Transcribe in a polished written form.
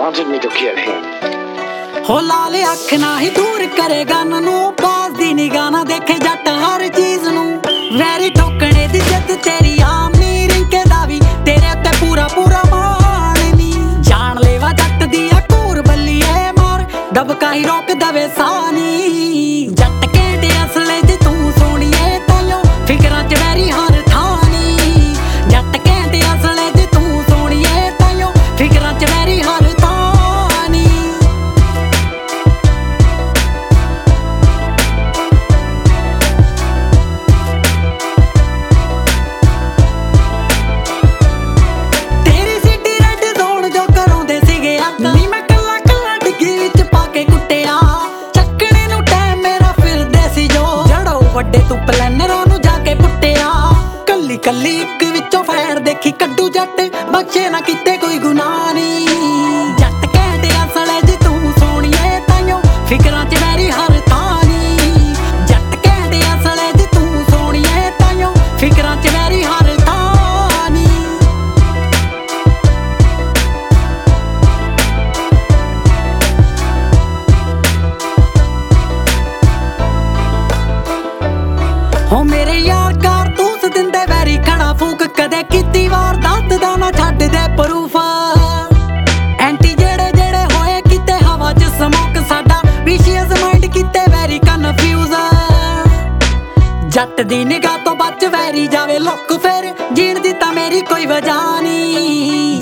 wanted me to kill him. हो लाल अख ना ही दूर करे गन नू, पास दी निगाह ना देखे जट हर चीज नू। वैरी ठोकने दी जिद तेरी आमी, रिंके दा वी तेरे उत्ते पूरा पूरा मान नी। जान लेवा जट दी घूर बल्लीए मार, दबका ही रोक दवे सानी। जट कहते असले च तू सोहणीए, ताइयों फिकरां च वैरी हर थानी। जट कहते असले च तू सोहणीए, ताइयों फिकरां च वैरी हर थानी। तेरी सिटी रेड जोन जो कराउंदे सीगे अग, नी मैं कल्ला कल्ला डिग्गी विच पाके कुट्टिया। चक्कणे नू टाइम मेरा फिरदे सी जो, जड़ो वड्डे तू प्लैनरां नू जाके पुट्टिया। कल्ली कल्ली इक विचों फैर देखी कड्डू जट, बख्शे ना किते कोई गुनाह नी। जट कहते असले च तू सोहणीए, ताइयों फिकरां च वैरी हर थानी। जट कहते असले च तू सोहणीए, ताइयों फिकरां च वैरी हर थानी। हो मेरे यार कारतूस दिंदे वैरी खड़ा फूक, कदे कीती वारदात दा ना छड्ड दे प्रूफ। एंटी जेड़े जेड़े होए किते हवा च स्मोक, साडा विशियस माइंड किते वैरी कन्फ्यूज। जट दी निगाह तो बच वैरी जावे लुक, फिर जीण दी तां मेरी कोई वजह नी।